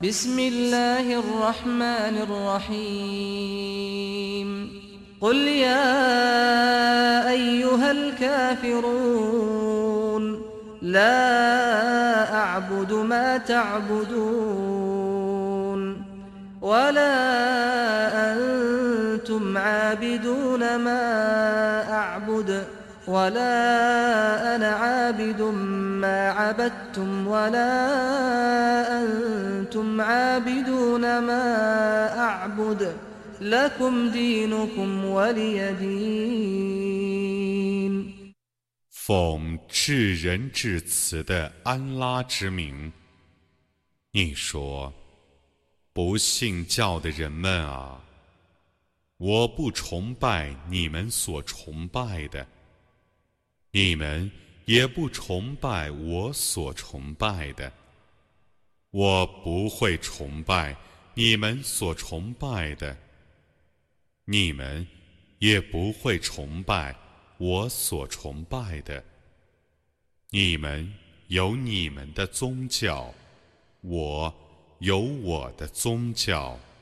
بسم الله الرحمن الرحيم قل يا أيها الكافرون لا أعبد ما تعبدون ولا أنتم عابدون ما أعبد ولا أنا عابد ما عبدتم ولا أنتم عابدون ما أعبد لكم دينكم ولي دين 奉至仁至慈的安拉之名，你说：不信教的人们啊，我不崇拜你们所崇拜的，你们也不崇拜我所崇拜的。我不会崇拜你们所崇拜的，你们也不会崇拜我所崇拜的。你们有你们的宗教，我有我的宗教。